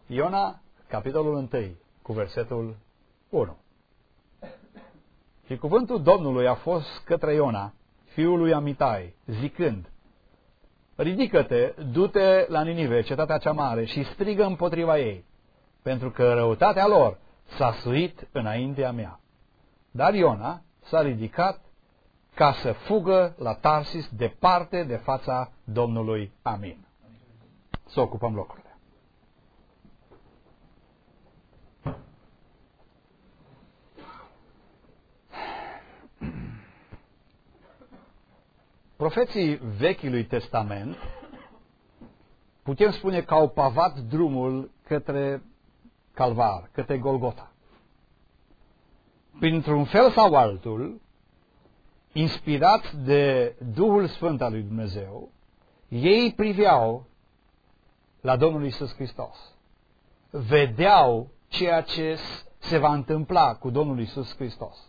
Iona, capitolul 1, cu versetul 1. Și cuvântul Domnului a fost către Iona, fiul lui Amitai, zicând: ridică-te, du-te la Ninive, cetatea cea mare, și strigă împotriva ei, pentru că răutatea lor s-a suit înaintea mea. Dar Iona s-a ridicat ca să fugă la Tarsis, departe de fața Domnului. Amin. Să ocupăm locurile. Profeții Vechiului Testament, putem spune că au pavat drumul către Calvar, către Golgota. Printr-un fel sau altul, inspirați de Duhul Sfânt al lui Dumnezeu, ei priveau la Domnul Iisus Hristos. Vedeau ceea ce se va întâmpla cu Domnul Iisus Hristos.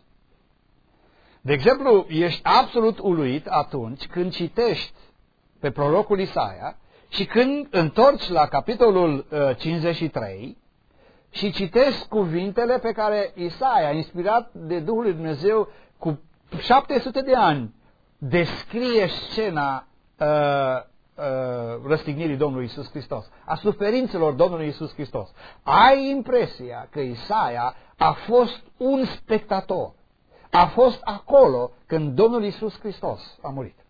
De exemplu, ești absolut uluit atunci când citești pe prorocul Isaia și când întorci la capitolul 53 și citești cuvintele pe care Isaia, inspirat de Duhul lui Dumnezeu cu 700 de ani, descrie scena răstignirii Domnului Iisus Hristos, a suferințelor Domnului Iisus Hristos. Ai impresia că Isaia a fost un spectator. A fost acolo când Domnul Iisus Hristos a murit.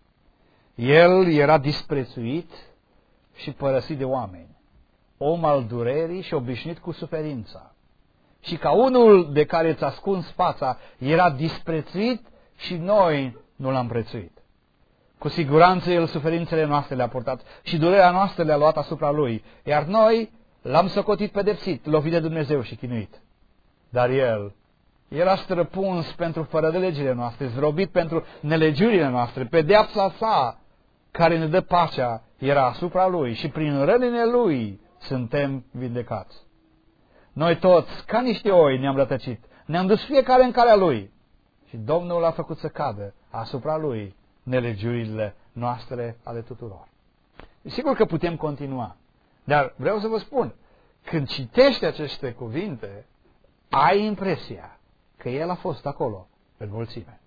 El era disprețuit și părăsit de oameni, om al durerii și obișnuit cu suferința. Și ca unul de care îți ascunzi fața, era disprețuit și noi nu l-am prețuit. Cu siguranță el suferințele noastre le-a purtat și durerea noastră le-a luat asupra lui, iar noi l-am socotit pedepsit, lovit de Dumnezeu și chinuit. Dar el era străpuns pentru fără de legile noastre, zdrobit pentru nelegiurile noastre. Pedeapsa sa, care ne dă pacea, era asupra lui și prin rănile lui suntem vindecați. Noi toți, ca niște oi, ne-am rătăcit, ne-am dus fiecare în calea lui și Domnul a făcut să cadă asupra lui nelegiurile noastre ale tuturor. Sigur că putem continua, dar vreau să vă spun, când citești aceste cuvinte, ai impresia că el a fost acolo, pe mulțime.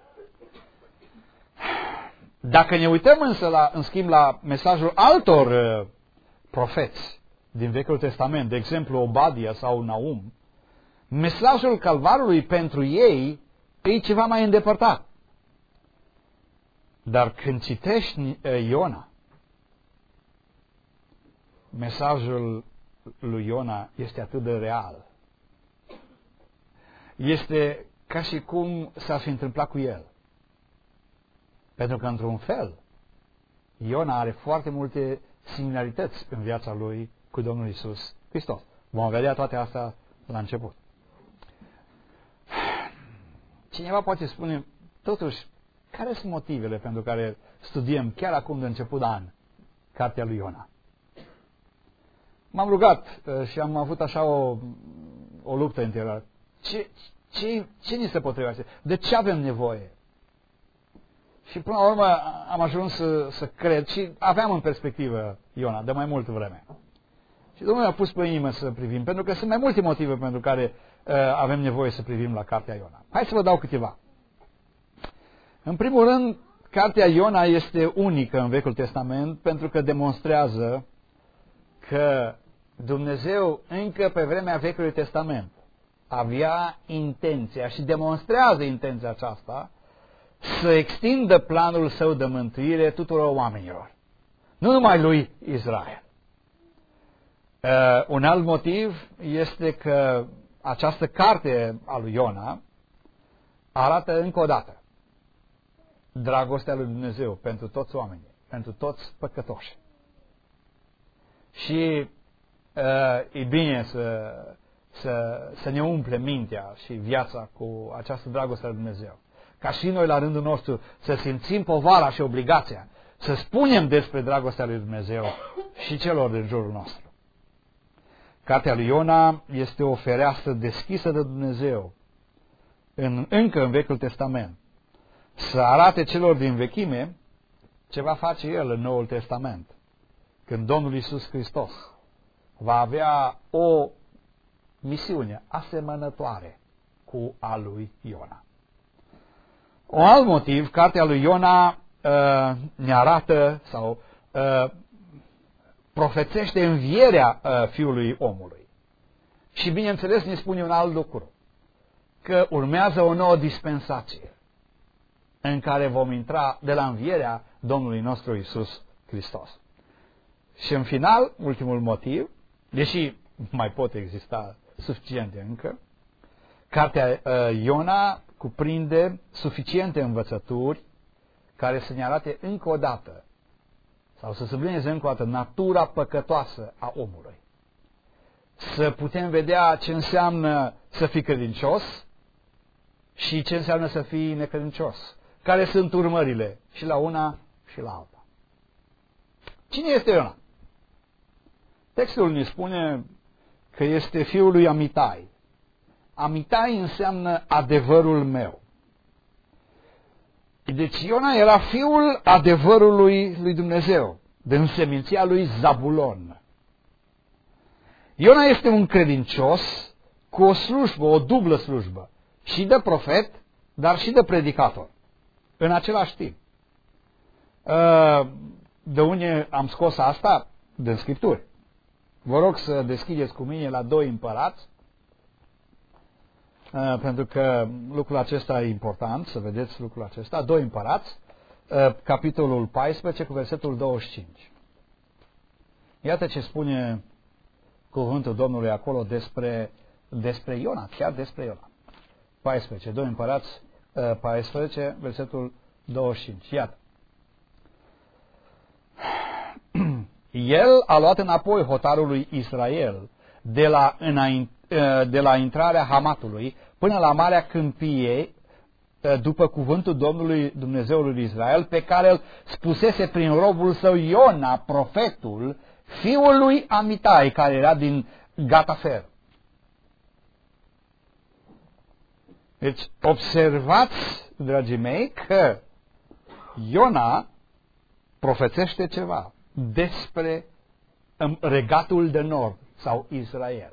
Dacă ne uităm însă, în schimb, la mesajul altor profeți din Vechiul Testament, de exemplu Obadia sau Naum, mesajul Calvarului pentru ei e ceva mai îndepărtat. Dar când citești Iona, mesajul lui Iona este atât de real. Este ca și cum s-ar fi întâmplat cu el. Pentru că, într-un fel, Iona are foarte multe similarități în viața lui cu Domnul Iisus Hristos. Vom vedea toate astea la început. Cineva poate spune, totuși, care sunt motivele pentru care studiem chiar acum de început de an cartea lui Iona? M-am rugat și am avut așa o luptă interioară. Ce ni se potrivește? De ce avem nevoie? Și până la urmă am ajuns să cred și aveam în perspectivă Iona de mai multă vreme. Și Domnul a pus pe inimă să privim, pentru că sunt mai multe motive pentru care avem nevoie să privim la cartea Iona. Hai să vă dau câteva. În primul rând, cartea Iona este unică în Vechiul Testament pentru că demonstrează că Dumnezeu încă pe vremea Vechiului Testament avea intenția și demonstrează intenția aceasta să extindă planul său de mântuire tuturor oamenilor. Nu numai lui Israel. Un alt motiv este că această carte a lui Iona arată încă o dată dragostea lui Dumnezeu pentru toți oamenii, pentru toți păcătoși. Și e bine să ne umple mintea și viața cu această dragoste a lui Dumnezeu. Ca și noi la rândul nostru să simțim povara și obligația să spunem despre dragostea lui Dumnezeu și celor din jurul nostru. Cartea lui Iona este o fereastră deschisă de Dumnezeu încă în Vechiul Testament, să arate celor din vechime ce va face El în Noul Testament, când Domnul Iisus Hristos va avea o misiune asemănătoare cu a lui Iona. Un alt motiv, cartea lui Iona ne arată sau profețește învierea Fiului Omului. Și bineînțeles ne spune un alt lucru, că urmează o nouă dispensație în care vom intra de la învierea Domnului nostru Iisus Hristos. Și în final, ultimul motiv, deși mai pot exista suficiente încă, cartea Iona cuprinde suficiente învățături care să ne arate încă o dată sau să sublinieze încă o dată natura păcătoasă a omului. Să putem vedea ce înseamnă să fii credincios și ce înseamnă să fii necredincios. Care sunt urmările și la una și la alta. Cine este Iona? Textul ne spune că este fiul lui Amitai. Amitai înseamnă adevărul meu. Deci Iona era fiul adevărului lui Dumnezeu, de înseminția lui Zabulon. Iona este un credincios cu o slujbă, o dublă slujbă, și de profet, dar și de predicator, în același timp. De unde am scos asta? Din Scripturi. Vă rog să deschideți cu mine la 2 Împărați, pentru că lucrul acesta e important, să vedeți lucrul acesta. 2 Împărați, capitolul 14, cu versetul 25. Iată ce spune cuvântul Domnului acolo despre Iona, chiar despre Iona. 14, 2 Împărați 14, versetul 25. Iată. El a luat înapoi hotarul lui Israel de la intrarea Hamatului până la Marea Câmpiei, după cuvântul Domnului Dumnezeului Israel, pe care îl spusese prin robul său Iona, profetul, fiul lui Amitai, care era din Gatafer. Deci observați, dragii mei, că Iona profețește ceva despre regatul de nord sau Israel.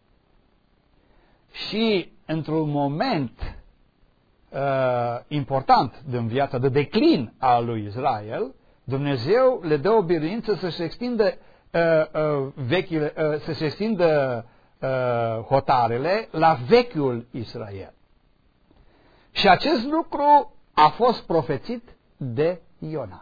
Și într-un moment important din viața de declin al lui Israel, Dumnezeu le dă o biruință să-și extindă să se extindă hotarele la vechiul Israel. Și acest lucru a fost profețit de Iona.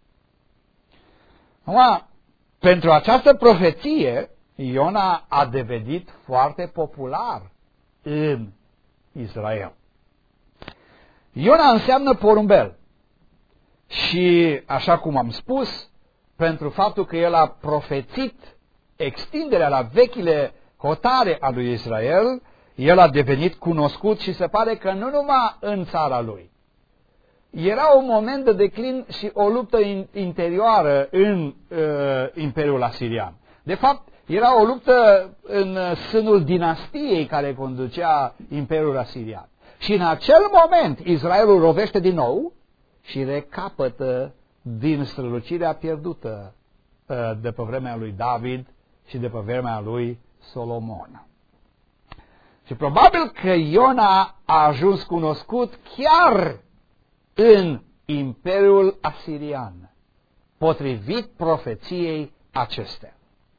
Acum, pentru această profeție, Iona a devenit foarte popular în Israel. Iona înseamnă porumbel. Și, așa cum am spus, pentru faptul că el a profețit extinderea la vechile hotare a lui Israel, el a devenit cunoscut și se pare că nu numai în țara lui. Era un moment de declin și o luptă interioară în Imperiul Asirian. De fapt, era o luptă în sânul dinastiei care conducea Imperiul Asirian. Și în acel moment Israelul rovește din nou și recapătă din strălucirea pierdută de pe vremea lui David și de pe vremea lui Solomon. Și probabil că Iona a ajuns cunoscut chiar în Imperiul Asirian, potrivit profeției acestea.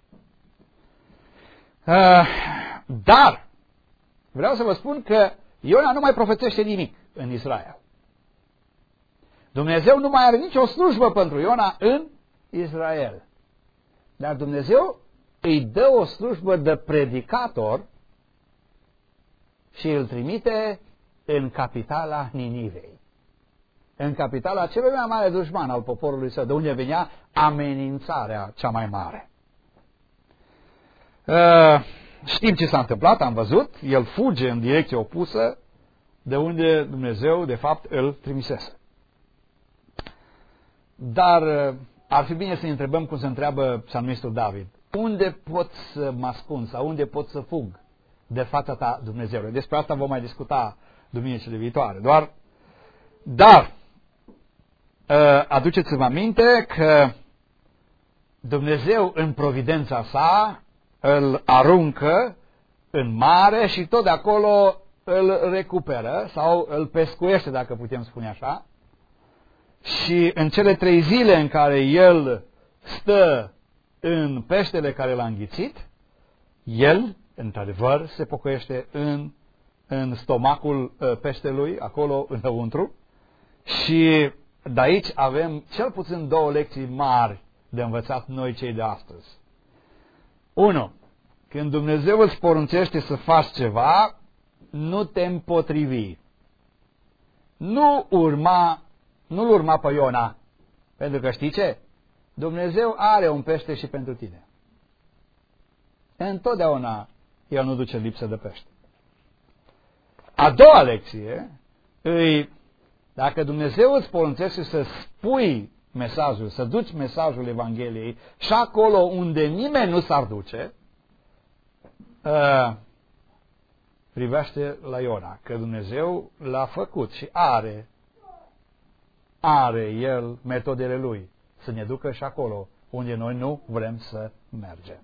Dar vreau să vă spun că Iona nu mai profețește nimic în Israel. Dumnezeu nu mai are nicio slujbă pentru Iona în Israel. Dar Dumnezeu îi dă o slujbă de predicator și îl trimite în capitala Ninivei. În capitala celui mai mare dușman al poporului său, de unde venea amenințarea cea mai mare. Știm ce s-a întâmplat, am văzut, el fuge în direcție opusă de unde Dumnezeu, de fapt, îl trimisese. Dar ar fi bine să ne întrebăm cum se întreabă psalmistul David. Unde pot să mă ascund sau unde pot să fug de fața ta, Dumnezeule? Despre asta vom mai discuta duminicile viitoare. Dar aduceți-vă aminte că Dumnezeu în providența sa îl aruncă în mare și tot de acolo îl recuperă sau îl pescuiește, dacă putem spune așa. Și în cele 3 zile în care el stă în peștele care l-a înghițit, el, într-adevăr, se pocăiește în stomacul peștelui, acolo înăuntru. Și de aici avem cel puțin 2 lecții mari de învățat noi cei de astăzi. 1. Când Dumnezeu îți poruncește să faci ceva, nu te împotrivi. Nu-l urma pe Iona. Pentru că știi ce? Dumnezeu are un pește și pentru tine. Întotdeauna El nu duce lipsă de pește. A doua lecție îi, dacă Dumnezeu îți poruncește să spui mesajul, să duci mesajul Evangheliei și acolo unde nimeni nu s-ar duce, privește la Iona, că Dumnezeu l-a făcut și are El metodele Lui să ne ducă și acolo unde noi nu vrem să mergem.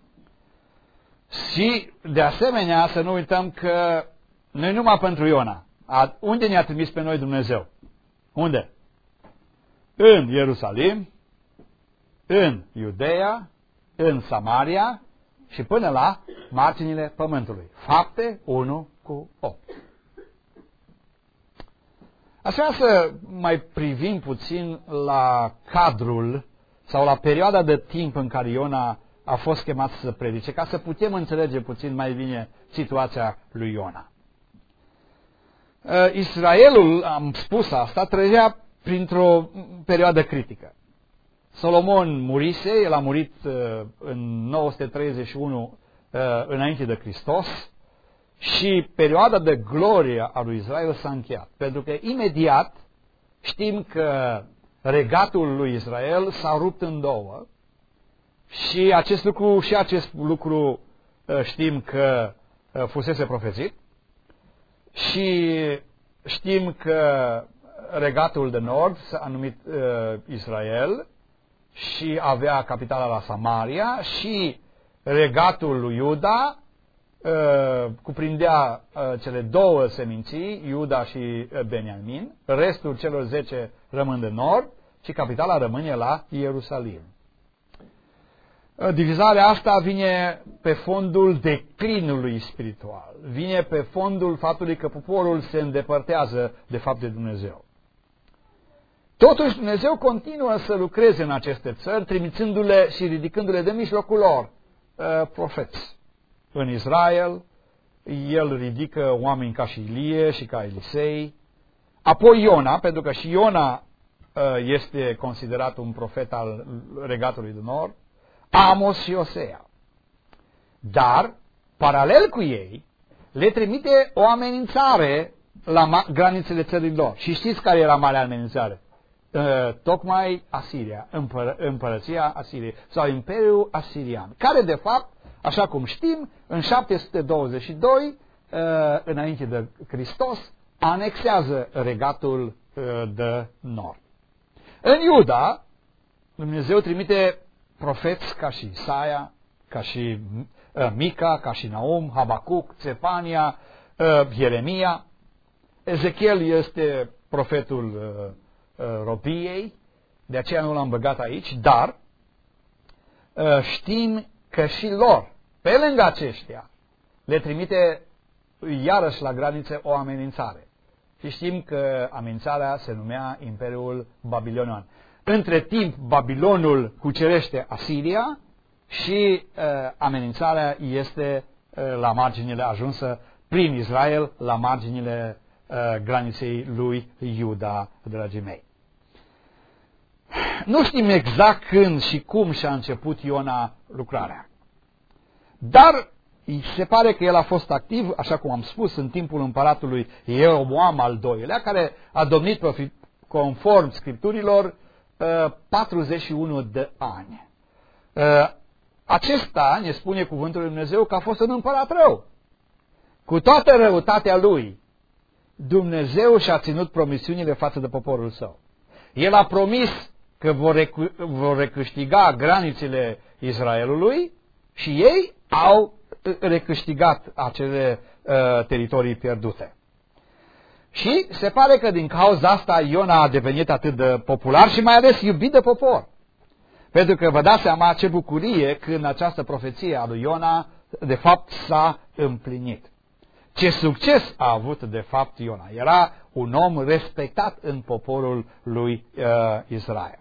Și de asemenea să nu uităm că noi numai pentru Iona. Unde ne-a trimis pe noi Dumnezeu? Unde? În Ierusalim, în Iudeea, în Samaria și până la marginile pământului. Fapte 1:8. Aș vrea să mai privim puțin la cadrul sau la perioada de timp în care Iona a fost chemat să predice, ca să putem înțelege puțin mai bine situația lui Iona. Israelul, am spus asta, trecea printr-o perioadă critică. Solomon murise, el a murit în 931 înainte de Hristos și perioada de glorie a lui Israel s-a încheiat. Pentru că imediat știm că regatul lui Israel s-a rupt în 2 și acest lucru știm că fusese profețit și știm că regatul de nord s-a numit Israel și avea capitala la Samaria și regatul lui Iuda cuprindea cele 2 seminții, Iuda și Beniamin, restul celor 10 rămân de nord și capitala rămâne la Ierusalim. Divizarea asta vine pe fondul declinului spiritual, vine pe fondul faptului că poporul se îndepărtează de fapt de Dumnezeu. Totuși Dumnezeu continuă să lucreze în aceste țări, trimițându-le și ridicându-le de mijlocul lor profeți. În Israel, El ridică oameni ca și Ilie și ca Elisei. Apoi Iona, pentru că și Iona este considerat un profet al regatului de nord. Amos și Osea. Dar, paralel cu ei, le trimite o amenințare la granițele țărilor. Și știți care era marea amenințare? Tocmai Asiria, împărăția Asiriei sau Imperiul Asirian, care de fapt, așa cum știm, în 722 înainte de Hristos anexează regatul de nord. În Iuda, Dumnezeu trimite profeți ca și Isaia, ca și Mica, ca și Naum, Habacuc, Țefania, Ieremia. Ezechiel este profetul robiei, de aceea nu l-am băgat aici, dar știm că și lor, pe lângă aceștia, le trimite iarăși la granițe o amenințare. Și știm că amenințarea se numea Imperiul Babilonian. Între timp, Babilonul cucerește Asiria și amenințarea este la marginile ajunsă prin Israel, la marginile graniței lui Iuda, dragii mei. Nu știm exact când și cum și-a început Iona lucrarea. Dar se pare că el a fost activ, așa cum am spus, în timpul împăratului Ieroboam al II-lea, care a domnit conform Scripturilor 41 de ani. Acesta, ne spune cuvântul lui Dumnezeu, că a fost un împărat rău. Cu toată răutatea lui, Dumnezeu și-a ținut promisiunile față de poporul său. El a promis că vor recâștiga granițele Israelului și ei au recâștigat acele teritorii pierdute. Și se pare că din cauza asta Iona a devenit atât de popular și mai ales iubit de popor. Pentru că vă dați seama ce bucurie când această profeție a lui Iona de fapt s-a împlinit. Ce succes a avut de fapt Iona. Era un om respectat în poporul lui Israel.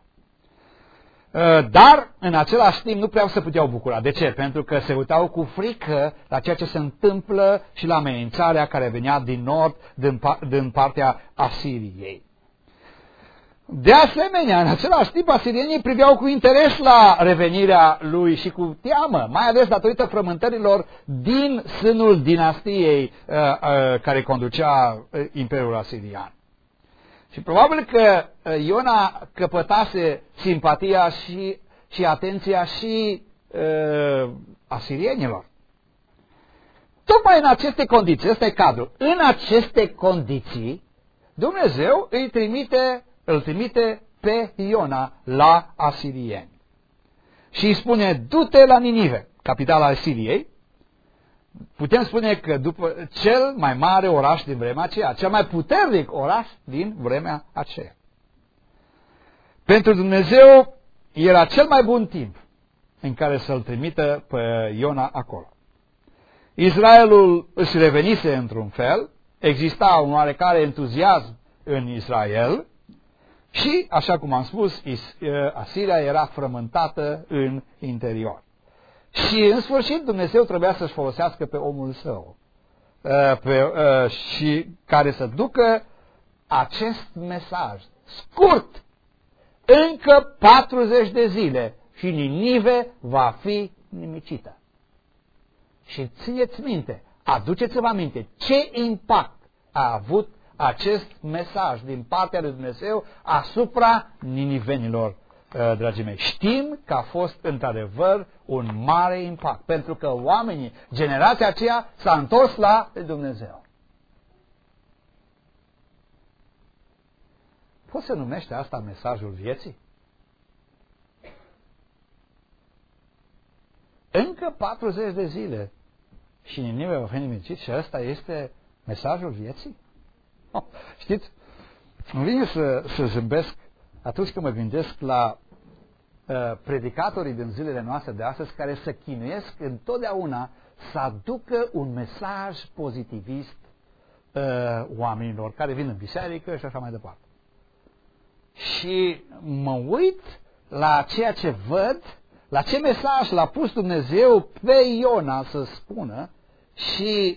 Dar în același timp nu prea se puteau bucura. De ce? Pentru că se uitau cu frică la ceea ce se întâmplă și la amenințarea care venea din nord, din partea Asiriei. De asemenea, în același timp, asirienii priveau cu interes la revenirea lui și cu teamă, mai ales datorită frământărilor din sânul dinastiei care conducea Imperiul Asirian. Și probabil că Iona căpătase simpatia și atenția și asirienilor. Tocmai în aceste condiții, ăsta e cadrul, în aceste condiții, Dumnezeu îl trimite pe Iona la asirieni. Și îi spune, du-te la Ninive, capitala Asiriei. Putem spune că după cel mai mare oraș din vremea aceea, cel mai puternic oraș din vremea aceea. Pentru Dumnezeu era cel mai bun timp în care să-l trimită pe Iona acolo. Israelul își revenise într-un fel, exista un oarecare entuziasm în Israel și, așa cum am spus, Asiria era frământată în interior. Și în sfârșit Dumnezeu trebuia să-și folosească pe omul său și care să ducă acest mesaj scurt. Încă 40 de zile și Ninive va fi nimicită. Și țineți minte, aduceți-vă aminte ce impact a avut acest mesaj din partea lui Dumnezeu asupra ninivenilor, dragii mei. Știm că a fost într-adevăr un mare impact, pentru că oamenii, generația aceea s-a întors la Dumnezeu. Poți să numești asta mesajul vieții? Încă 40 de zile și Ninive va fi nimicit și ăsta este mesajul vieții? Știți, îmi vine să zâmbesc atunci când mă gândesc la predicatorii din zilele noastre de astăzi care se chinuiesc întotdeauna să aducă un mesaj pozitivist oamenilor care vin în biserică și așa mai departe. Și mă uit la ceea ce văd, la ce mesaj l-a pus Dumnezeu pe Iona să spună și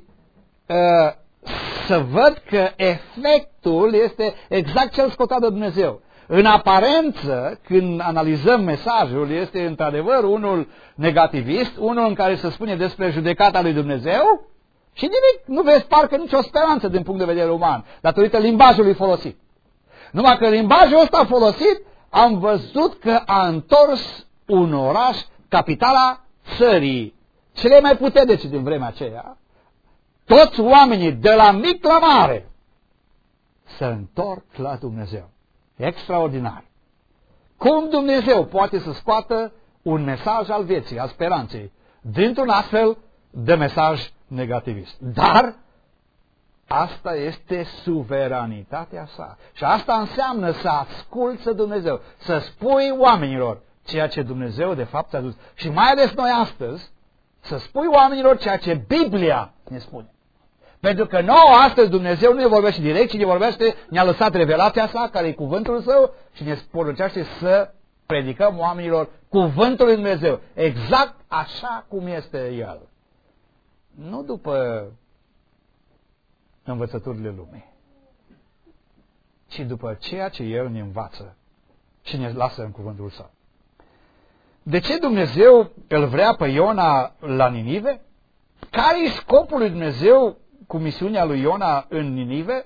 să văd că efectul este exact cel scotat de Dumnezeu. În aparență, când analizăm mesajul, este într-adevăr unul negativist, unul în care se spune despre judecata lui Dumnezeu și nimic, nu vezi parcă nicio speranță din punct de vedere uman, datorită limbajului folosit. Numai că limbajul ăsta folosit, am văzut că a întors un oraș, capitala țării, cele mai puternice din vremea aceea, toți oamenii, de la mic la mare, se întorc la Dumnezeu. Extraordinar. Cum Dumnezeu poate să scoată un mesaj al vieții, al speranței, dintr-un astfel de mesaj negativist. Dar asta este suveranitatea sa. Și asta înseamnă să asculți Dumnezeu, să spui oamenilor ceea ce Dumnezeu de fapt a dus. Și mai ales noi astăzi, să spui oamenilor ceea ce Biblia ne spune. Pentru că nouă astăzi Dumnezeu nu ne vorbește direct, ci ne vorbește, ne-a lăsat revelația sa, care e cuvântul său, și ne poruncește să predicăm oamenilor cuvântul lui Dumnezeu, exact așa cum este el. Nu după învățăturile lumii, ci după ceea ce el ne învață și ne lasă în cuvântul său. De ce Dumnezeu îl vrea pe Iona la Ninive? Care e scopul lui Dumnezeu cu misiunea lui Iona în Ninive?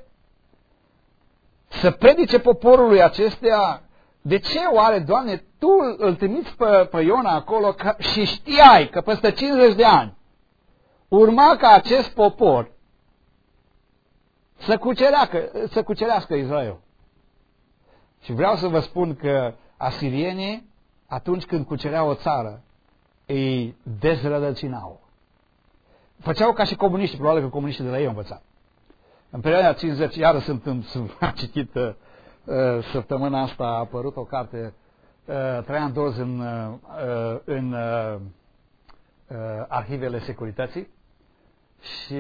Să predice poporului acestea. De ce oare, Doamne, Tu îl trimiți pe Iona acolo și știai că peste 50 de ani urma ca acest popor să cucerească Israel? Și vreau să vă spun că asirienii, atunci când cucereau o țară, îi dezrădăcinau, făceau ca și comuniștii, probabil că comuniștii de la ei au învățat. În perioada 50, iară am citit săptămâna asta, a apărut o carte, Traian Dorz în arhivele securității și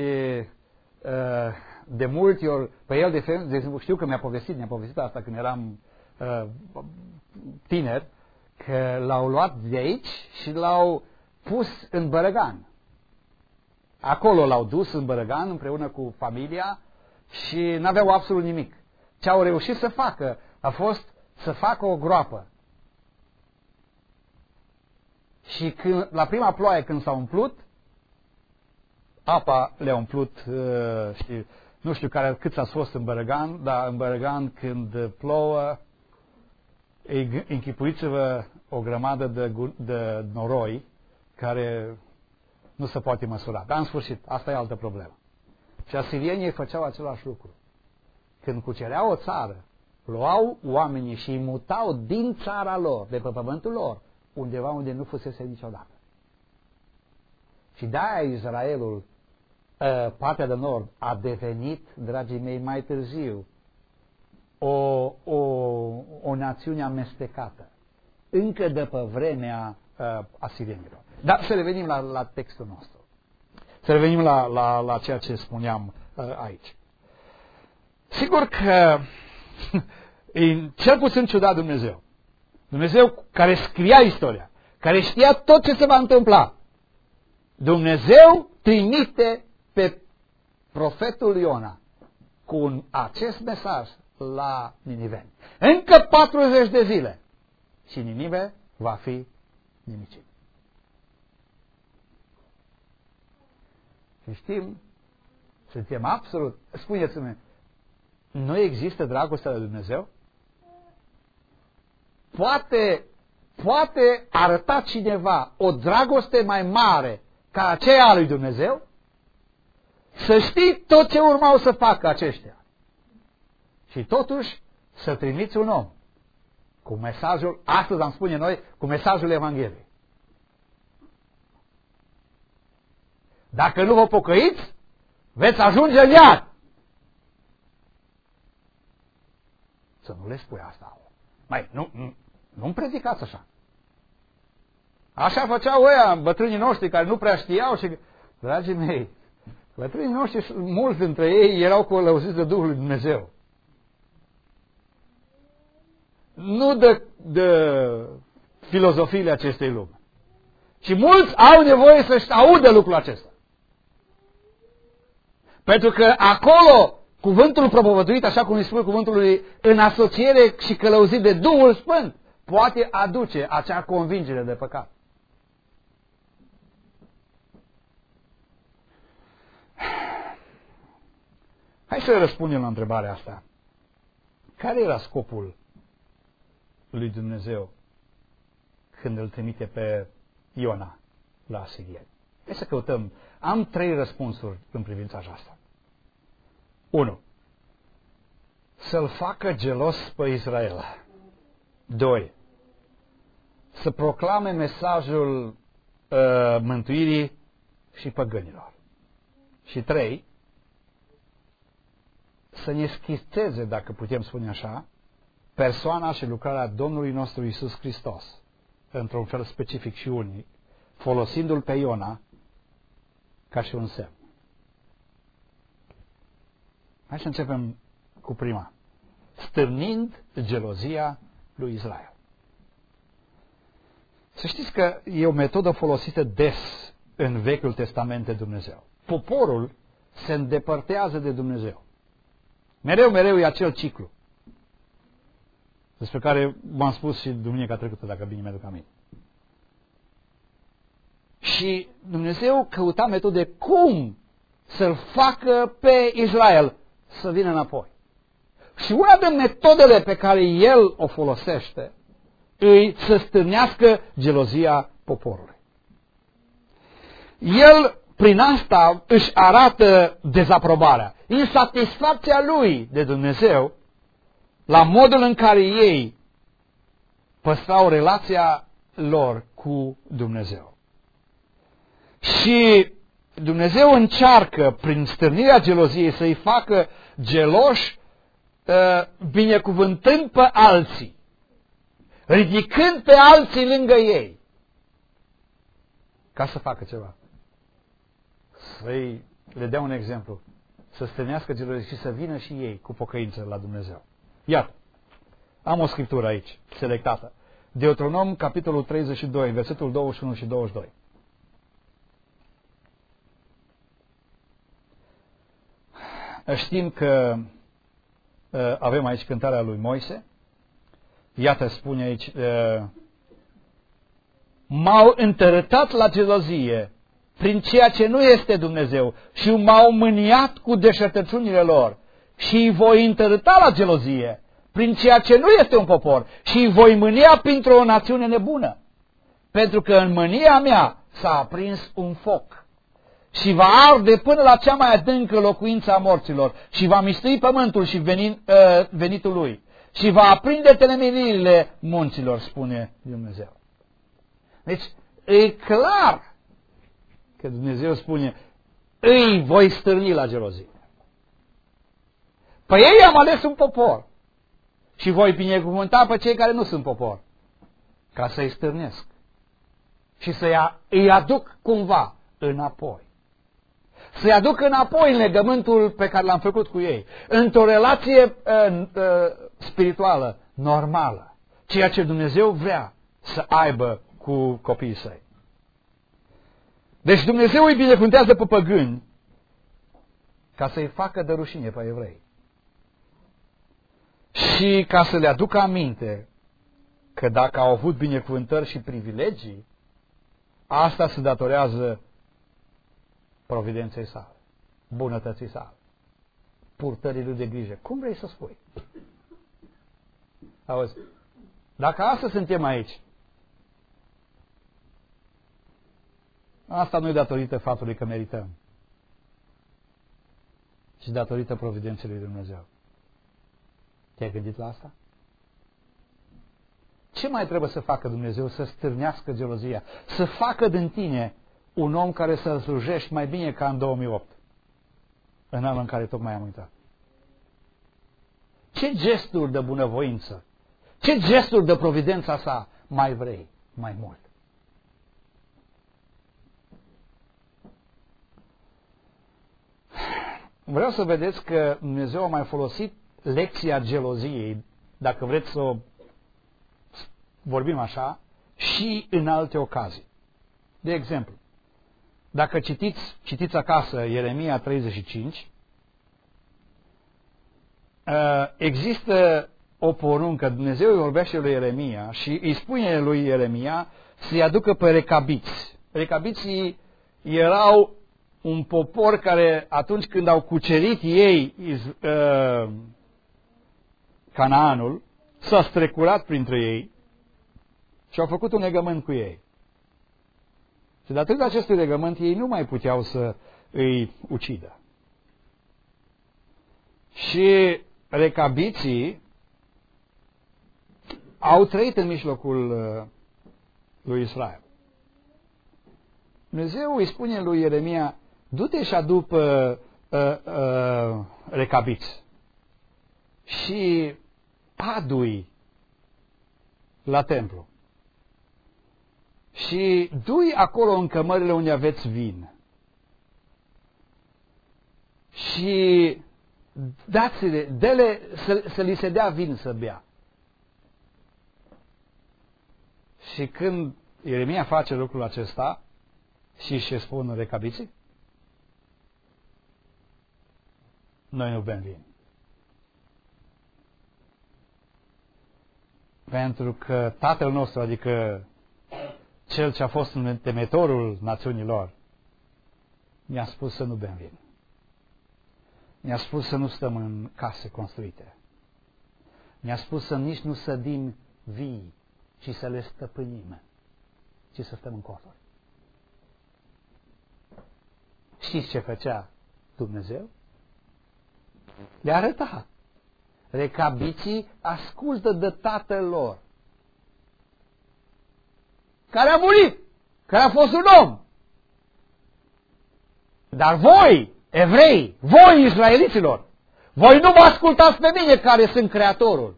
de multe ori, pe el, de exemplu, știu că mi-a povestit asta când eram tineri, că l-au luat de aici și l-au pus în Bărăgan. Acolo l-au dus în Bărăgan împreună cu familia și n-aveau absolut nimic. Ce au reușit să facă a fost să facă o groapă. Și când, la prima ploaie când s-a umplut, apa le-a umplut și nu știu cât ați fost în Bărăgan, dar în Bărăgan când plouă, închipuiți-vă o grămadă de noroi care nu se poate măsura. Dar în sfârșit, asta e altă problemă. Și asirienii făceau același lucru. Când cucereau o țară, luau oamenii și îi mutau din țara lor, de pe pământul lor, undeva unde nu fusese niciodată. Și de-aia Israelul, partea de nord, a devenit, dragii mei, mai târziu, o națiune amestecată, încă de pe vremea asirienilor. Dar să revenim la textul nostru. Să revenim la ceea ce spuneam aici. Sigur că e cel puțin ciudat Dumnezeu. Dumnezeu care scria istoria, care știa tot ce se va întâmpla. Dumnezeu trimite pe profetul Iona cu acest mesaj la Ninive. Încă 40 de zile și Ninive va fi nimicit. Și știm, suntem absolut, spuneți-mi, nu există dragostea de Dumnezeu? Poate arăta cineva o dragoste mai mare ca aceea a lui Dumnezeu? Să știi tot ce urmau să facă aceștia. Și totuși să trimiți un om cu mesajul, astăzi am spune noi, cu mesajul Evangheliei. Dacă nu vă pocăiți, veți ajunge în iad. Să nu le spui asta. Mai, nu-mi predicați așa. Așa făceau ăia, bătrânii noștri care nu prea știau și, dragii mei, bătrânii noștri, mulți dintre ei erau călăuziți de Duhul lui Dumnezeu. Nu de filozofiile acestei lumi. Și mulți au nevoie să-și audă lucrul acesta. Pentru că acolo cuvântul propovăduit, așa cum îi spune cuvântul lui, în asociere și călăuzit de Duhul Sfânt, poate aduce acea convingere de păcat. Hai să răspundem la întrebarea asta. Care era scopul lui Dumnezeu când îl trimite pe Iona la asirieni? Hai să căutăm. Am 3 răspunsuri în privința aceasta. 1. Să-l facă gelos pe Israel. 2. Să proclame mesajul mântuirii și păgânilor. Și 3. Să ne schițeze, dacă putem spune așa, persoana și lucrarea Domnului nostru Iisus Hristos, într-un fel specific și unic, folosindu-l pe Iona ca și un semn. Hai să începem cu prima. Stârnind gelozia lui Israel. Să știți că e o metodă folosită des în Vechiul Testament de Dumnezeu. Poporul se îndepărtează de Dumnezeu. Mereu e acel ciclu despre care v-am spus și duminica trecută, dacă bine mi-aduc aminte. Și Dumnezeu căuta metode cum să-l facă pe Israel să vină înapoi. Și una din metodele pe care el o folosește îi să stârnească gelozia poporului. El, prin asta, își arată dezaprobarea, insatisfacția lui de Dumnezeu la modul în care ei păstrau relația lor cu Dumnezeu. Și Dumnezeu încearcă prin stârnirea geloziei să-i facă geloși, binecuvântând pe alții, ridicând pe alții lângă ei, ca să facă ceva. Să-i le dea un exemplu, să stârnească gelozii și să vină și ei cu pocăință la Dumnezeu. Iar, am o scriptură aici, selectată. Deuteronom, capitolul 32, versetul 21 și 22. Știm că avem aici cântarea lui Moise. Iată, spune aici, m-au întărătat la gelozie prin ceea ce nu este Dumnezeu și m-au mâniat cu deșertăciunile lor și îi voi întărăta la gelozie prin ceea ce nu este un popor și îi voi mânia printr-o națiune nebună, pentru că în mânia mea s-a aprins un foc și va arde până la cea mai adâncă locuință a morților și va mistui pământul și venitul lui și va aprinde temelinile munților, spune Dumnezeu. Deci, e clar că Dumnezeu spune, îi voi stârni la gelozie. Pe ei am ales un popor și voi binecuvânta pe cei care nu sunt popor, ca să-i stârnesc și să-i aduc cumva înapoi. Să-i aduc înapoi în legământul pe care l-am făcut cu ei, într-o relație spirituală, normală, ceea ce Dumnezeu vrea să aibă cu copiii săi. Deci Dumnezeu îi binecuvântează pe păgâni ca să-i facă de rușine pe evrei. Și ca să le aducă aminte că dacă au avut binecuvântări și privilegii, asta se datorează providenței sale, bunătății sale, purtării lui de grijă. Cum vrei să spui? Auzi, dacă astăzi suntem aici, asta nu e datorită faptului că merităm, ci datorită providenței lui Dumnezeu. Te-ai gândit la asta? Ce mai trebuie să facă Dumnezeu? Să stârnească gelozia, să facă din tine un om care să-L slujești mai bine ca în 2008, în anul în care tocmai am uitat. Ce gesturi de bunăvoință, ce gesturi de providența sa mai vrei mai mult? Vreau să vedeți că Dumnezeu a mai folosit lecția geloziei, dacă vreți să o vorbim așa, și în alte ocazii. De exemplu, dacă citiți acasă Ieremia 35, există o poruncă, Dumnezeu îi vorbește lui Ieremia și îi spune lui Ieremia să-i aducă pe recabiți. Recabiții erau un popor care atunci când au cucerit ei Canaanul, s-a strecurat printre ei și au făcut un legământ cu ei. Și datorită acestui legământ ei nu mai puteau să îi ucidă. Și recabiții au trăit în mijlocul lui Israel. Dumnezeu îi spune lui Ieremia, du-te și adu pe recabiți și adu-i la templu. Și du-i acolo în cămările unde aveți vin. Și dați-le, dă-le să li se dea vin să bea. Și când Ieremia face lucrul acesta și își spun recabiții, noi nu bem vin. Pentru că Tatăl nostru, adică Cel ce a fost temetorul națiunilor, mi-a spus să nu bem vin. Mi-a spus să nu stăm în case construite. Mi-a spus să nici nu sădim vii, ci să le stăpânim, ci să stăm în corturi. Știți ce făcea Dumnezeu? Le arăta. Recabiții ascultă de tatăl lor, care a murit, care a fost un om. Dar voi, evrei, voi israeliților, voi nu vă ascultați pe mine care sunt Creatorul.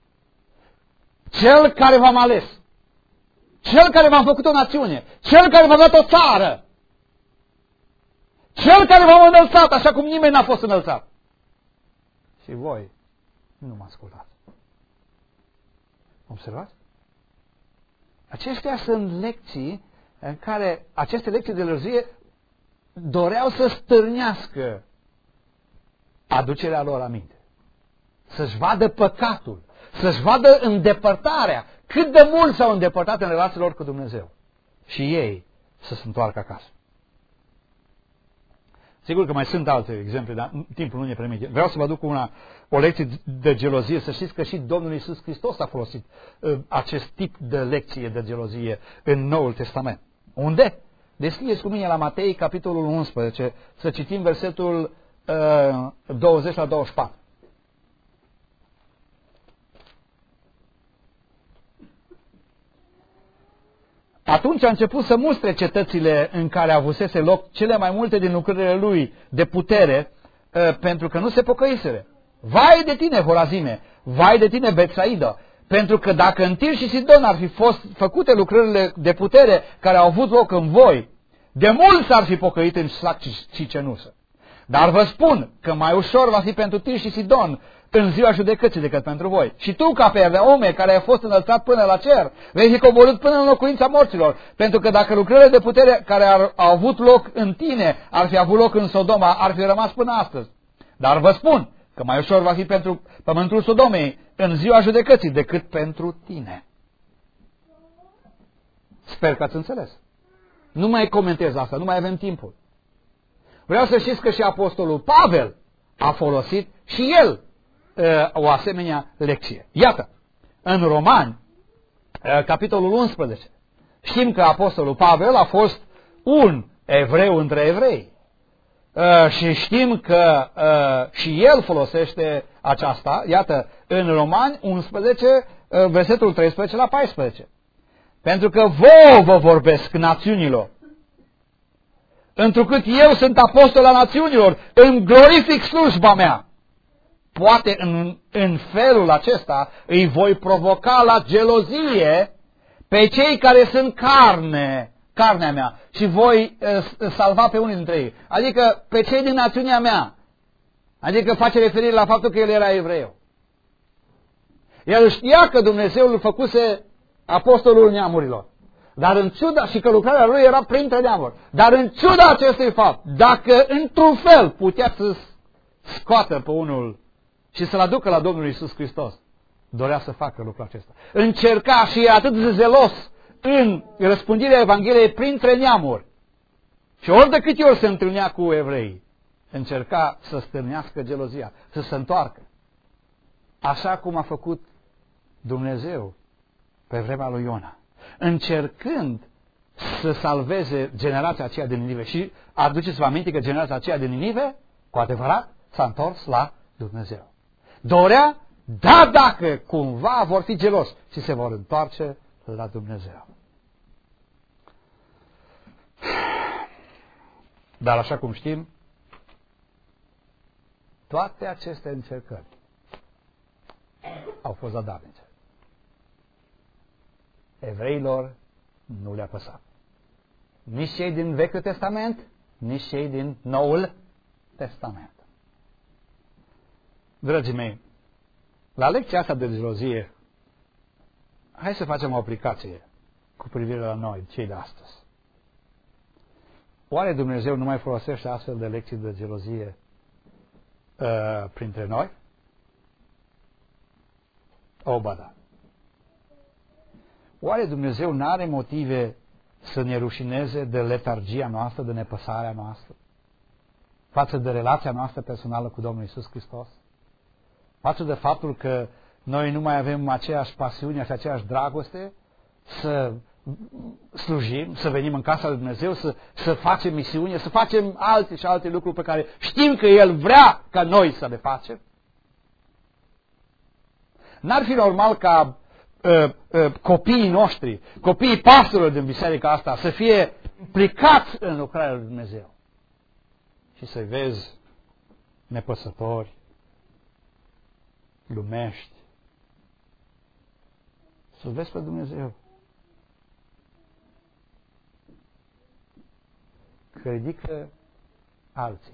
Cel care v-am ales. Cel care v-am făcut o națiune. Cel care v-a dat o țară. Cel care v-a înălțat așa cum nimeni n-a fost înălțat. Și voi nu mă ascultați. Observați? Acestea sunt lecții în care aceste lecții de gelozie doreau să stârnească aducerea lor aminte. Să-și vadă păcatul, să-și vadă îndepărtarea, cât de mult s-au îndepărtat în relațiile lor cu Dumnezeu. Și ei să se întoarcă acasă. Sigur că mai sunt alte exemple, dar timpul nu ne permite. Vreau să vă aduc o lecție de gelozie. Să știți că și Domnul Iisus Hristos a folosit acest tip de lecție de gelozie în Noul Testament. Unde? Deschideți cu mine la Matei, capitolul 11, să citim versetul 20 la 24. Atunci a început să mustre cetățile în care avusese loc cele mai multe din lucrările lui de putere, pentru că nu se pocăiseră. Vai de tine, Horazime! Vai de tine, Betsaida! Pentru că dacă în Tir și Sidon ar fi fost făcute lucrările de putere care au avut loc în voi, de mult s-ar fi pocăit în sac și cenușă. Dar vă spun că mai ușor va fi pentru Tir și Sidon în ziua judecății decât pentru voi. Și tu, Capernaum, care ai fost înălțat până la cer, vei fi coborât până în locuința morților, pentru că dacă lucrările de putere care au avut loc în tine ar fi avut loc în Sodoma, ar fi rămas până astăzi. Dar vă spun că mai ușor va fi pentru pământul Sodomei în ziua judecății decât pentru tine. Sper că ați înțeles. Nu mai comentez asta, nu mai avem timpul. Vreau să știți că și apostolul Pavel a folosit și el o asemenea lecție. Iată, în Romani, capitolul 11, știm că apostolul Pavel a fost un evreu între evrei. Și știm că și el folosește aceasta, iată, în Romani 11, versetul 13 la 14. Pentru că vouă vă vorbesc națiunilor, întrucât eu sunt apostol al națiunilor, îmi glorific slujba mea. Poate în felul acesta îi voi provoca la gelozie pe cei care sunt carnea mea și voi salva pe unii dintre ei. Adică pe cei din națiunea mea. Adică face referire la faptul că el era evreu. El știa că Dumnezeu îl făcuse apostolul neamurilor. Dar în ciuda, și că lucrarea lui era printre neamuri. Dar în ciuda acestui fapt, dacă într-un fel putea să scoată pe unul și să-l aducă la Domnul Iisus Hristos, dorea să facă lucrul acesta. Încerca și e atât de zelos în răspândirea Evangheliei printre neamuri. Și ori de câte ori se întâlnea cu evrei, încerca să stârnească gelozia, să se întoarcă. Așa cum a făcut Dumnezeu pe vremea lui Iona, încercând să salveze generația aceea din Ninive. Și aduceți-vă aminte că generația aceea din Ninive, cu adevărat, s-a întors la Dumnezeu. Dorea, dacă cumva vor fi geloși și se vor întoarce la Dumnezeu. Dar așa cum știm, toate aceste încercări au fost zadarnice. Evreilor nu le-a păsat. Nici cei din Vechiul Testament, nici cei din Noul Testament. Dragii mei, la lecția asta de gelozie, hai să facem o aplicație cu privire la noi, cei de astăzi. Oare Dumnezeu nu mai folosește astfel de lecții de gelozie printre noi? Ba da. Oare Dumnezeu nu are motive să ne rușineze de letargia noastră, de nepăsarea noastră, față de relația noastră personală cu Domnul Iisus Hristos? Față de faptul că noi nu mai avem aceeași pasiune și aceeași dragoste să slujim, să venim în casa lui Dumnezeu, să facem misiune, să facem alte și alte lucruri pe care știm că El vrea ca noi să le facem? N-ar fi normal ca copiii noștri, copiii pastorilor din biserica asta să fie implicați în lucrarea lui Dumnezeu? și să-i vezi nepăsători, lumești, să-L vezi pe Dumnezeu. Că ridică alții.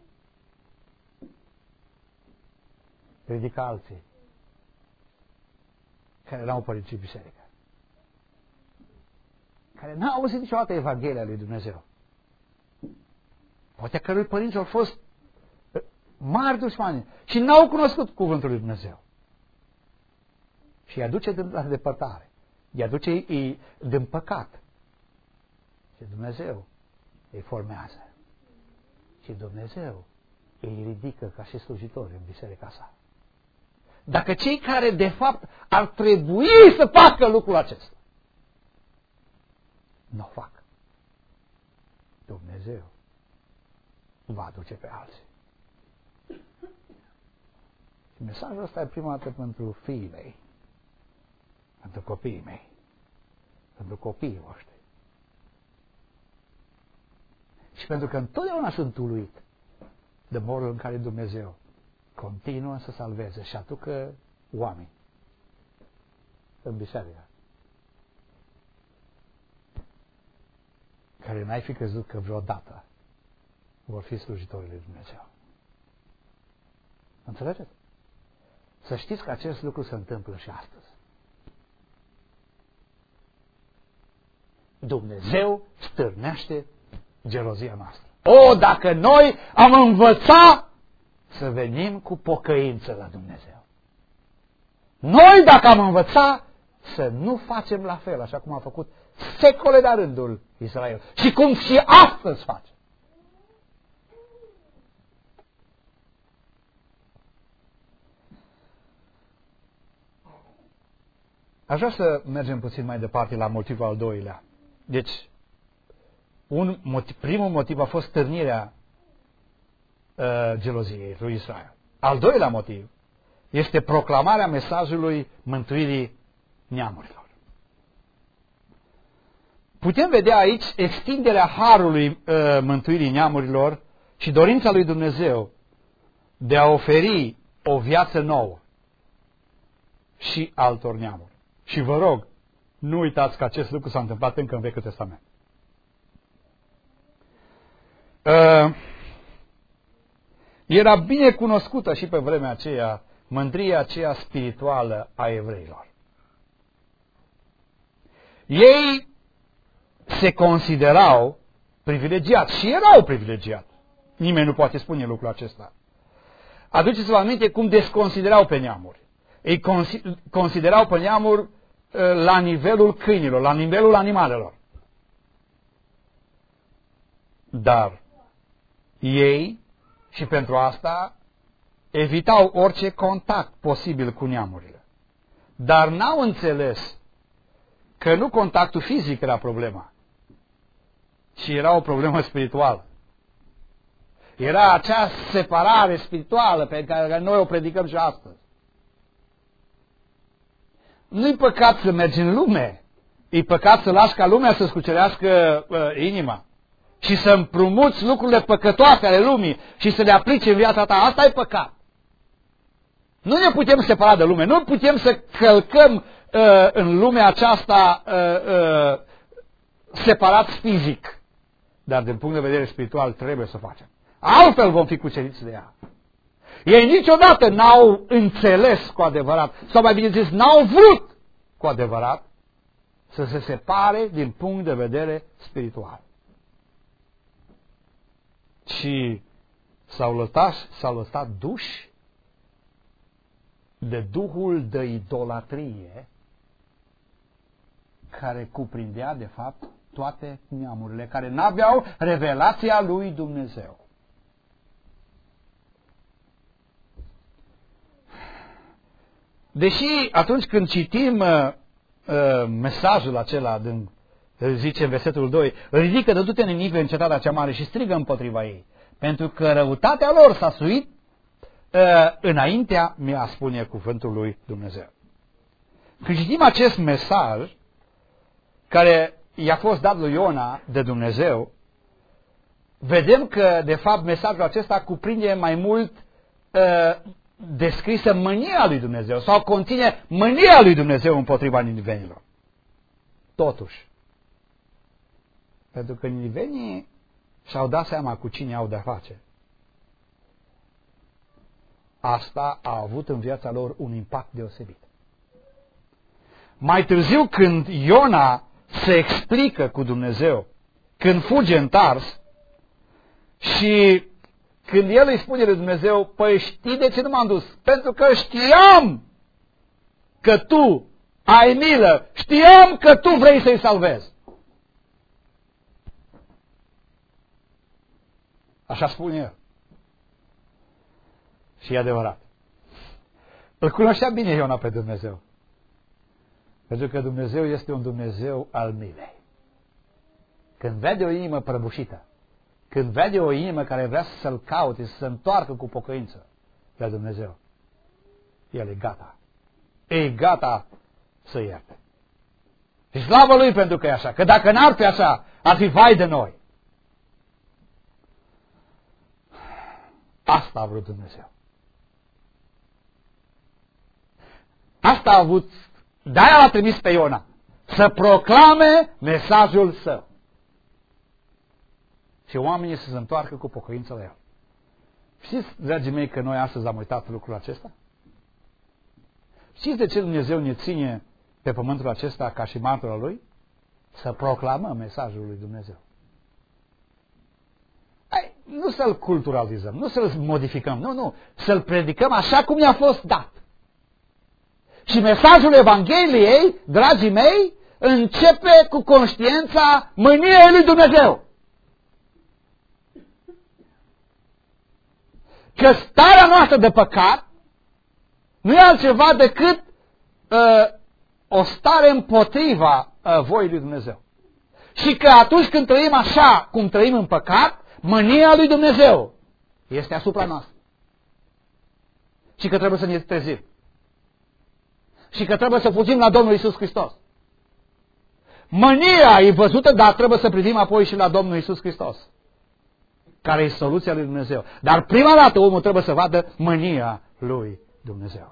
Ridică alții care n-au părăsit biserica. Care n-au auzit niciodată Evanghelia lui Dumnezeu. Poate că lui părinți au fost mari dușmani și n-au cunoscut cuvântul lui Dumnezeu. Și îi aduce la depărtare. Îi aduce din păcat. Și Dumnezeu îi formează. Și Dumnezeu îi ridică ca și slujitori în biserica sa. Dacă cei care de fapt ar trebui să facă lucrul acesta nu o fac, Dumnezeu va aduce pe alții. Și mesajul ăsta e prima dată pentru fiii mei, pentru copiii mei, pentru copiii voștri. Și pentru că întotdeauna sunt uluit de modul în care Dumnezeu continuă să salveze și aducă oameni în biserică care n-ai fi crezut că vreodată vor fi slujitorii lui Dumnezeu. Înțelegeți? Să știți că acest lucru se întâmplă și astăzi. Dumnezeu stârnește gelozia noastră. O, dacă noi am învățat să venim cu pocăință la Dumnezeu. Noi, dacă am învățat să nu facem la fel, așa cum a făcut secole de-a rândul Israel și cum și astăzi face. Aș vrea să mergem puțin mai departe la motivul al doilea. Deci, primul motiv a fost stârnirea geloziei lui Israel. Al doilea motiv este proclamarea mesajului mântuirii neamurilor. Putem vedea aici extinderea harului mântuirii neamurilor și dorința lui Dumnezeu de a oferi o viață nouă și altor neamuri. Și vă rog, nu uitați că acest lucru s-a întâmplat încă în Vechiul Testament. Era bine cunoscută și pe vremea aceea mândria aceea spirituală a evreilor. Ei se considerau privilegiați și erau privilegiați. Nimeni nu poate spune lucrul acesta. Aduceți-vă aminte cum desconsiderau pe neamuri. Ei considerau pe neamuri la nivelul câinilor, la nivelul animalelor. Dar ei, și pentru asta, evitau orice contact posibil cu neamurile. Dar n-au înțeles că nu contactul fizic era problema, ci era o problemă spirituală. Era acea separare spirituală pe care noi o predicăm și astăzi. Nu-i păcat să mergi în lume, e păcat să lași ca lumea să-ți cucerească inima și să împrumuți lucrurile păcătoase ale lumii și să le aplici în viața ta. Asta e păcat. Nu ne putem separa de lume, nu putem să călcăm în lumea aceasta separați fizic, dar din punct de vedere spiritual trebuie să facem. Altfel vom fi cuceriți de ea. Ei niciodată n-au înțeles cu adevărat, sau mai bine zis, n-au vrut cu adevărat să se separe din punct de vedere spiritual. Și s-au lăsat duși de duhul de idolatrie care cuprindea, de fapt, toate neamurile care n-aveau revelația lui Dumnezeu. Deși atunci când citim mesajul acela, zice în versetul 2, ridică de du-te Ninive în cetatea cea mare și strigă împotriva ei, pentru că răutatea lor s-a suit înaintea mea, spune cuvântul lui Dumnezeu. Când citim acest mesaj, care i-a fost dat lui Iona de Dumnezeu, vedem că, de fapt, mesajul acesta cuprinde mai mult descrisă mânia lui Dumnezeu sau conține mânia lui Dumnezeu împotriva ninivenilor. Totuși, pentru că ninivenii și-au dat seama cu cine au de-a face, asta a avut în viața lor un impact deosebit. Mai târziu, când Iona se explică cu Dumnezeu, când fuge în Tars și când el îi spune lui Dumnezeu, păi știi de ce nu m-am dus? Pentru că știam că tu ai milă, știam că tu vrei să-i salvezi. Așa spune el. Și e adevărat. Îl cunoștea bine Iona pe Dumnezeu. Pentru că Dumnezeu este un Dumnezeu al milei. Când vede o inimă prăbușită, când vede o inimă care vrea să-L caute, să se întoarcă cu pocăință la Dumnezeu, El e gata. E gata să ierte. Și slavă Lui pentru că e așa. Că dacă n-ar fi așa, ar fi vai de noi. Asta a vrut Dumnezeu. Asta a avut, de-aia l-a trimis pe Iona, să proclame mesajul său. Și oamenii să se întoarcă cu pocăință la el. Știți, dragii mei, că noi astăzi am uitat lucrul acesta? Știți de ce Dumnezeu ne ține pe pământul acesta ca și martor al Lui? Să proclamăm mesajul lui Dumnezeu. Nu să-l culturalizăm, nu să-l modificăm, nu, să-l predicăm așa cum ne-a fost dat. Și mesajul Evangheliei, dragii mei, începe cu conștiința mâniei lui Dumnezeu. Că starea noastră de păcat nu e altceva decât o stare împotriva voii lui Dumnezeu. Și că atunci când trăim așa cum trăim în păcat, mânia lui Dumnezeu este asupra noastră. Și că trebuie să ne trezim. Și că trebuie să fugim la Domnul Iisus Hristos. Mânia e văzută, dar trebuie să privim apoi și la Domnul Iisus Hristos, care e soluția lui Dumnezeu. Dar prima dată omul trebuie să vadă mânia lui Dumnezeu.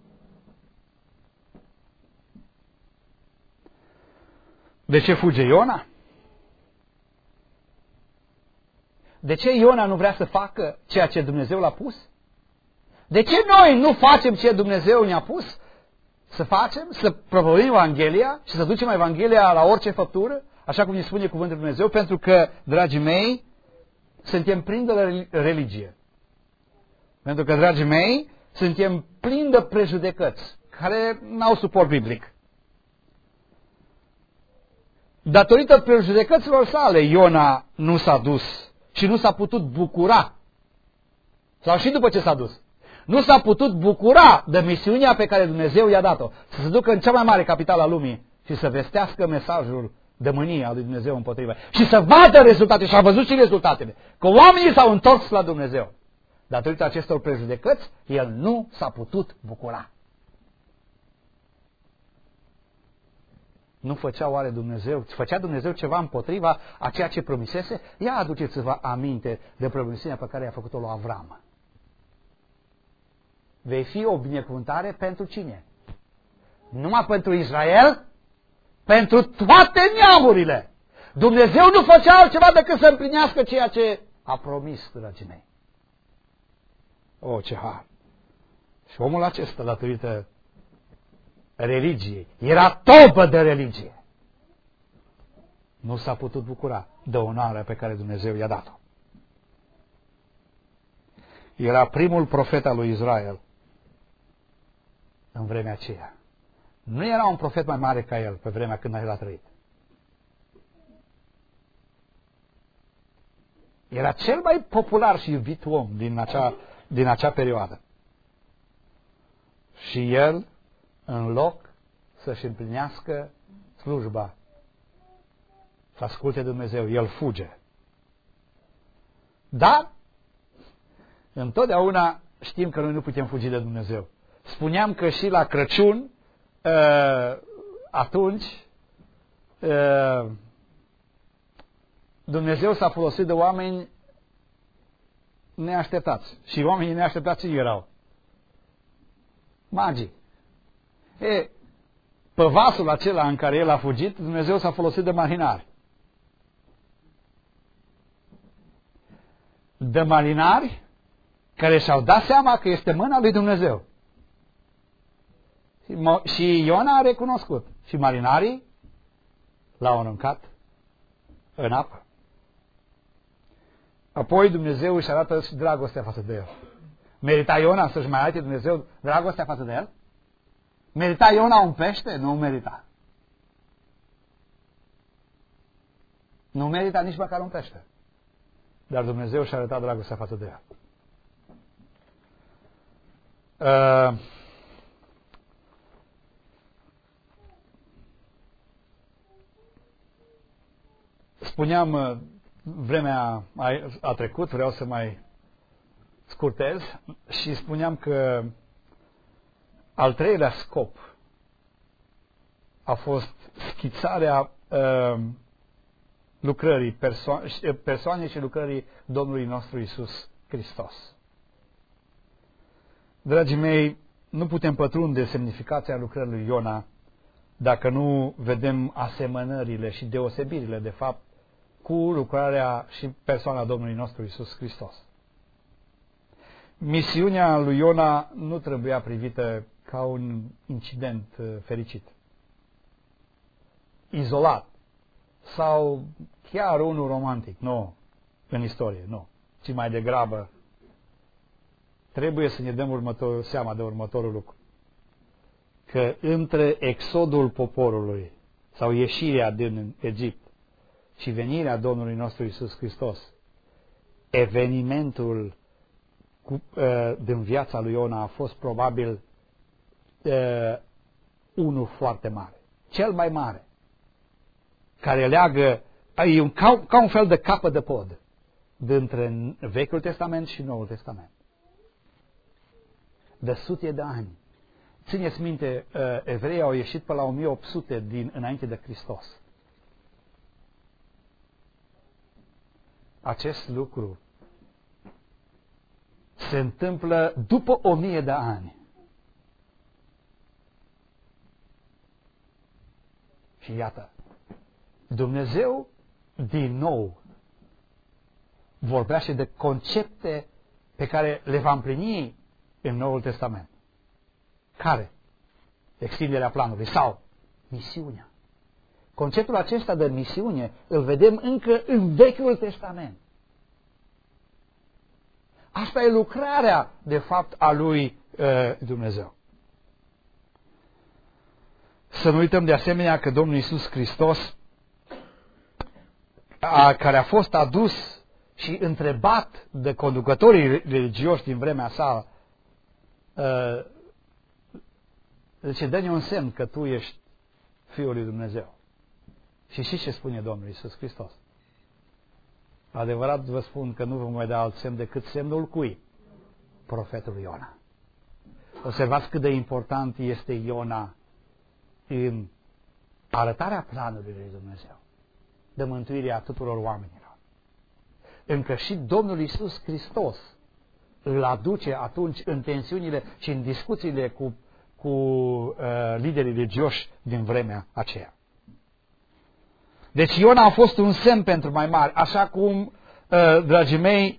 De ce fuge Iona? De ce Iona nu vrea să facă ceea ce Dumnezeu l-a pus? De ce noi nu facem ce Dumnezeu ne-a pus să facem? Să propovăduim Evanghelia și să ducem Evanghelia la orice făptură, așa cum ne spune cuvântul Dumnezeu, pentru că, dragii mei, suntem plini de religie. Pentru că, dragii mei, suntem plini de prejudecăți care n-au suport biblic. Datorită prejudecăților sale, Iona nu s-a dus și nu s-a putut bucura. Sau și după ce s-a dus. Nu s-a putut bucura de misiunea pe care Dumnezeu i-a dat-o. Să se ducă în cea mai mare capitală a lumii și să vestească mesajul de mânie a lui Dumnezeu împotriva. Și să vadă rezultatele. Și a văzut și rezultatele. Că oamenii s-au întors la Dumnezeu. Datorită acestor prejudecăți, el nu s-a putut bucura. Nu făcea oare Dumnezeu, făcea Dumnezeu ceva împotriva a ceea ce promisese? Ia aduceți-vă aminte de promisiunea pe care i-a făcut-o lui Avram. Vei fi o binecuvântare pentru cine? Numai pentru Israel? Pentru toate neamurile. Dumnezeu nu făcea altceva decât să împlinească ceea ce a promis, dragii mei. O, ce har! Și omul acesta, datorită religiei, era tobă de religie. Nu s-a putut bucura de onoarea pe care Dumnezeu i-a dat-o. Era primul profet al lui Israel în vremea aceea. Nu era un profet mai mare ca el pe vremea când el a trăit. Era cel mai popular și iubit om din acea perioadă. Și el, în loc să-și împlinească slujba, să asculte Dumnezeu, el fuge. Dar întotdeauna știm că noi nu putem fugi de Dumnezeu. Spuneam că și la Crăciun, atunci, Dumnezeu s-a folosit de oameni neașteptați. Și oamenii neașteptați erau magii. Pe vasul acela în care el a fugit, Dumnezeu s-a folosit de marinari. De marinari care și-au dat seama că este mâna lui Dumnezeu. Și Iona a recunoscut. Și marinarii l-au aruncat în apă. Apoi Dumnezeu își arată și dragostea față de el. Merita Iona să-și mai arate Dumnezeu dragostea față de el? Merita Iona un pește? Nu merita. Nu merita nici măcar un pește. Dar Dumnezeu și-a arătat dragostea față de el. Spuneam, vremea a trecut, vreau să mai scurtez și spuneam că al treilea scop a fost schițarea lucrării persoanei și lucrării Domnului nostru Iisus Hristos. Dragii mei, nu putem pătrunde semnificația lucrării lui Iona dacă nu vedem asemănările și deosebirile, de fapt, cu lucrarea și persoana Domnului nostru Iisus Hristos. Misiunea lui Iona nu trebuia privită ca un incident fericit, izolat, sau chiar unul romantic, nu, în istorie, nu, ci mai degrabă trebuie să ne dăm seama de următorul lucru, că între exodul poporului sau ieșirea din Egipt și venirea Domnului nostru Iisus Hristos, evenimentul din viața lui Iona a fost probabil unul foarte mare, cel mai mare, care leagă, e ca un fel de capă de pod dintre Vechiul Testament și Noul Testament. De sute de ani. Țineți minte, evreii au ieșit pe la 1800 înainte de Hristos. Acest lucru se întâmplă după 1000 de ani. Și iată, Dumnezeu din nou vorbește de concepte pe care le va împlini în Noul Testament. Care? Extinderea planului sau misiunea. Conceptul acesta de misiune îl vedem încă în Vechiul Testament. Asta e lucrarea, de fapt, a lui Dumnezeu. Să nu uităm de asemenea că Domnul Iisus Hristos, care a fost adus și întrebat de conducătorii religioși din vremea sa, zice, dă-ne un semn că tu ești Fiul lui Dumnezeu. Și știți ce spune Domnul Iisus Hristos? Adevărat vă spun că nu vă mai da alt semn decât semnul cui? Profetului Iona. Observați cât de important este Iona în arătarea planului lui Dumnezeu de mântuirea tuturor oamenilor. Încă și Domnul Iisus Hristos îl aduce atunci în tensiunile și în discuțiile cu liderii religioși din vremea aceea. Deci Iona a fost un semn pentru mai mari, așa cum, dragii mei,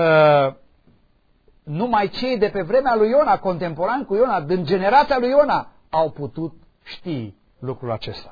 numai cei de pe vremea lui Iona, contemporani cu Iona, din generația lui Iona, au putut ști lucrul acesta.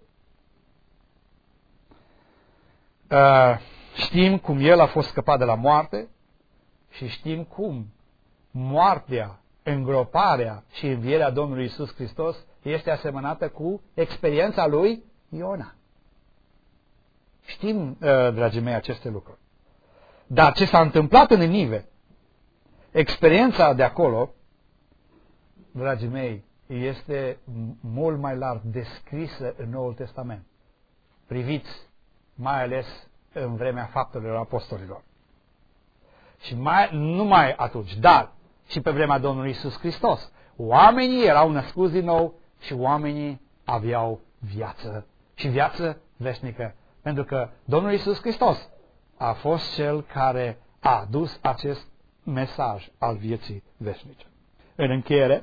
Știm cum el a fost scăpat de la moarte și știm cum moartea, îngroparea și învierea Domnului Iisus Hristos este asemănată cu experiența lui Iona. Știm, dragii mei, aceste lucruri. Dar ce s-a întâmplat în Ninive, experiența de acolo, dragii mei, este mult mai larg descrisă în Noul Testament. Priviți mai ales în vremea Faptelor Apostolilor. Și nu mai atunci, dar și pe vremea Domnului Iisus Hristos. Oamenii erau născuți din nou și oamenii aveau viață și viață veșnică Pentru că Domnul Iisus Hristos a fost Cel care a adus acest mesaj al vieții veșnice. În încheiere,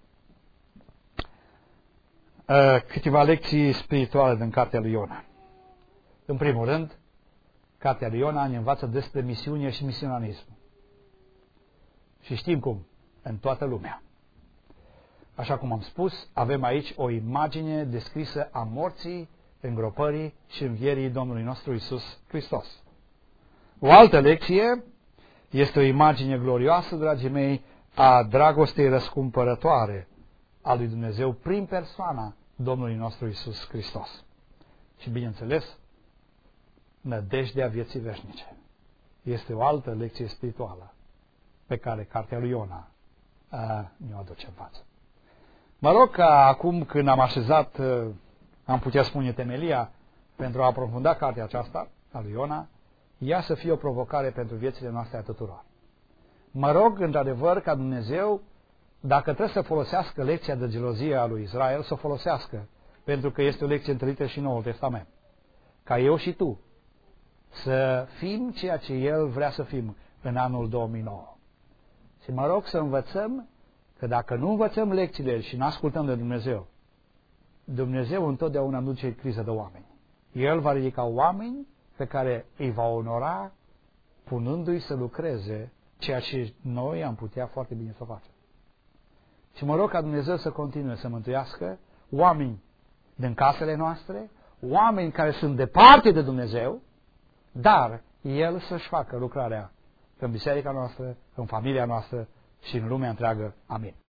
câteva lecții spirituale din cartea lui Iona. În primul rând, cartea lui Iona ne învață despre misiune și misionarism. Și știm cum, în toată lumea. Așa cum am spus, avem aici o imagine descrisă a morții, îngropării și învierii Domnului nostru Iisus Hristos. O altă lecție este o imagine glorioasă, dragii mei, a dragostei răscumpărătoare a lui Dumnezeu prin persoana Domnului nostru Iisus Hristos. Și bineînțeles, nădejdea vieții veșnice. Este o altă lecție spirituală pe care cartea lui Iona ne-o aduce în față. Mă rog ca acum când am așezat, am putea spune, temelia pentru a aprofunda cartea aceasta a lui Iona, ea să fie o provocare pentru viețile noastre a tuturor. Mă rog, într-adevăr, ca Dumnezeu, dacă trebuie să folosească lecția de gelozie a lui Israel, să o folosească, pentru că este o lecție întâlnită și în Noul Testament. Ca eu și tu să fim ceea ce El vrea să fim în anul 2009. Și mă rog să învățăm că dacă nu învățăm lecțiile și nu ascultăm de Dumnezeu, Dumnezeu întotdeauna nu duce criză de oameni. El va ridica oameni pe care îi va onora punându-i să lucreze ceea ce noi am putea foarte bine să facem. Și mă rog ca Dumnezeu să continue să mântuiască oameni din casele noastre, oameni care sunt departe de Dumnezeu, dar El să-și facă lucrarea în biserica noastră, în familia noastră și în lumea întreagă. Amin.